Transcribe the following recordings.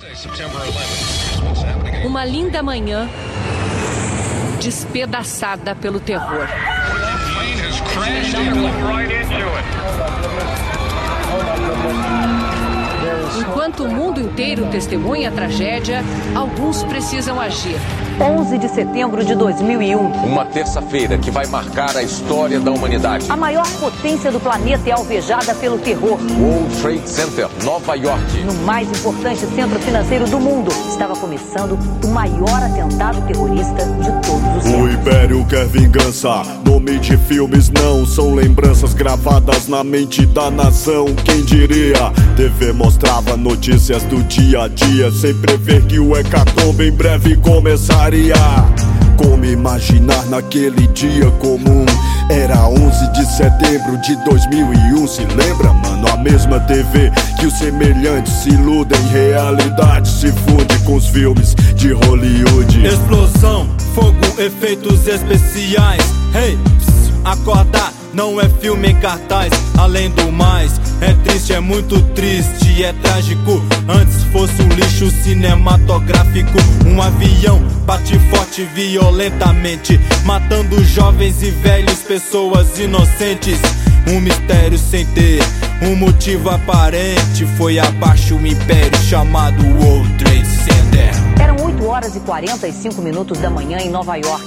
Uma linda manhã despedaçada pelo terror. Enquanto o mundo inteiro testemunha a tragédia, alguns precisam agir. 11 de setembro de 2001. Uma terça-feira que vai marcar a história da humanidade. A maior potência do planeta é alvejada pelo terror. World Trade Center, Nova York. No mais importante centro financeiro do mundo, estava começando o maior atentado terrorista de todos os tempos. O Império quer vingança. Nome de filmes não, são lembranças gravadas na mente da nação. Quem diria? TV mostrava notícias do dia a dia, sem prever que o hecatombe em breve começaria. Como imaginar naquele dia comum? Era 11 de setembro de 2001, se lembra, mano? A mesma TV que os semelhantes se iludem, realidade se funde com os filmes de Hollywood. Explosão, fogo, efeitos especiais. Hey, acordar, não é filme em cartaz. Além do mais, é triste, é muito triste, é trágico. Antes fosse um lixo cinematográfico. Um avião bate forte violentamente, matando jovens e velhos, pessoas inocentes. Um mistério sem ter um motivo aparente. Foi abaixo o império chamado World Trade Center. Eram 8 horas e 45 minutos da manhã em Nova York,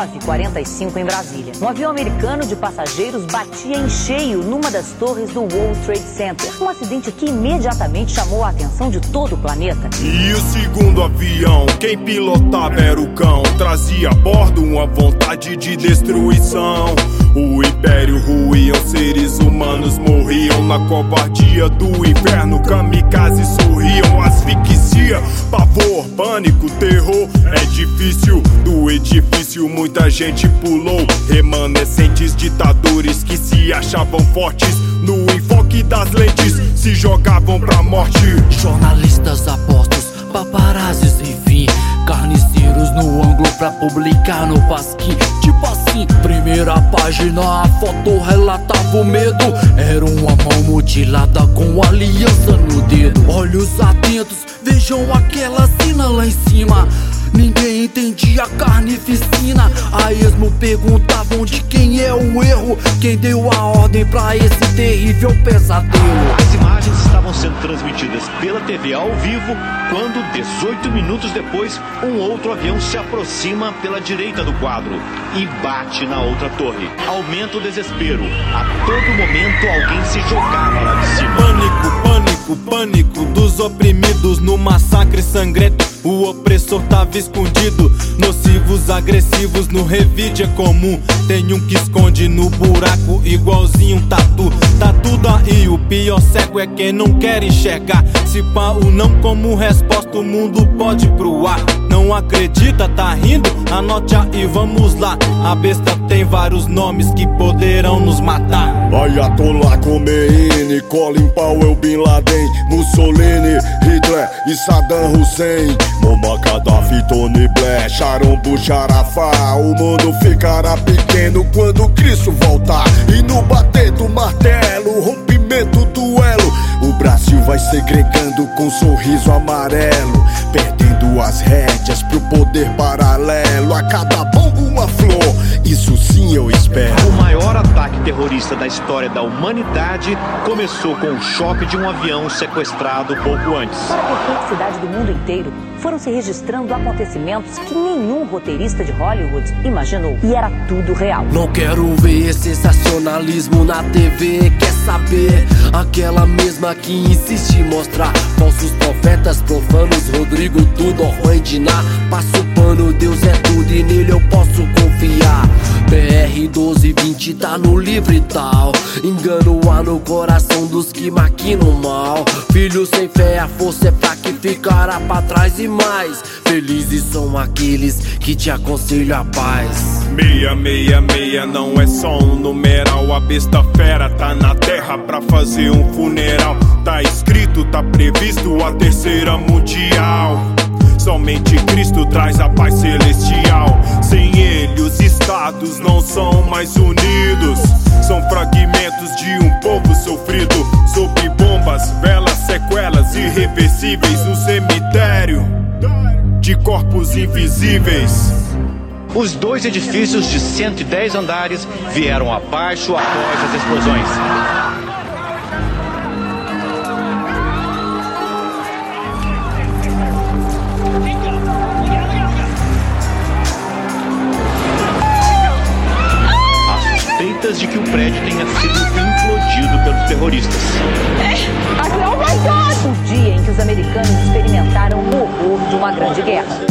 9h45 em Brasília. Um avião americano de passageiros batia em cheio numa das torres do World Trade Center. Um acidente que imediatamente chamou a atenção de todo o planeta. E o segundo avião, quem pilotava era o cão. Trazia a bordo uma vontade de destruição. O império ruía, os seres humanos morriam na covardia do inferno. Kamikazes sorriam, asfixia, pavor, pânico, terror. É difícil, do edifício muita gente pulou. Remanescentes ditadores que se achavam fortes, no enfoque das lentes se jogavam pra morte. Jornalistas apostos, paparazzis, enfim, carniceiros no ângulo pra publicar no pasquim. Tipo assim, primeira página, a foto relatava o medo. Era uma mão mutilada com aliança no dedo. Olhos atentos, vejam aquela cena lá em cima. Ninguém entendia a carnificina. A esmo perguntavam de quem é o erro, quem deu a ordem pra esse terrível pesadelo. As imagens estavam sendo transmitidas pela TV ao vivo quando, 18 minutos depois, um outro avião se aproxima pela direita do quadro e bate na outra torre. Aumenta o desespero. A todo momento alguém se jogava lá de cima. Pânico, pânico, pânico dos oprimidos no massacre sangrento. O opressor tava escondido, nocivos, agressivos, no revide é comum. Tem um que esconde no buraco, igualzinho um tatu. Tá tudo aí, o pior cego é quem não quer enxergar. Se pá o não como resposta, o mundo pode ir pro ar. Não acredita, tá rindo? Anote aí, vamos lá. A besta tem vários nomes que poderão nos matar. Ayatollah Khomeini, Colin Powell, Bin Laden, Mussolini, Hitler e Saddam Hussein, Muammar Gaddafi, Tony Blair, Sharon Bujarafá. O mundo ficará pequeno quando Cristo voltar. E no bater do martelo, rompimento, duelo, o Brasil vai segregando com um sorriso amarelo, perdendo as rédeas pro poder paralelo. A cada bomba uma flor, isso sim eu espero. O maior ataque terrorista da história da humanidade começou com o choque de um avião sequestrado pouco antes. Para a perplexidade do mundo inteiro, foram se registrando acontecimentos que nenhum roteirista de Hollywood imaginou. E era tudo real. Não quero ver sensacionalismo na TV. Quer saber? Aquela mesma que insiste em mostrar falsos profetas profanos. Rodrigo tudo ordinar. Passa o pano, Deus é tudo e nele eu posso confiar. BR 1220 tá no livro e tal. Engano há no coração dos que maquinam mal. Filho sem fé, a força é fraca e ficará pra trás e mais. Felizes são aqueles que te aconselham a paz. 666 não é só um numeral. A besta fera tá na terra pra fazer um funeral. Tá escrito, tá previsto a terceira mundial. Somente Cristo traz a paz celestial. Sem ele os estados não são mais unidos. São fragmentos de um povo sofrido sob bombas, velas sequelas irreversíveis, um cemitério de corpos invisíveis. Os 2 edifícios de 110 andares vieram abaixo após as explosões. Há suspeitas de que o prédio tenha sido implodido pelos terroristas. O dia em que os americanos experimentaram o horror de uma grande guerra.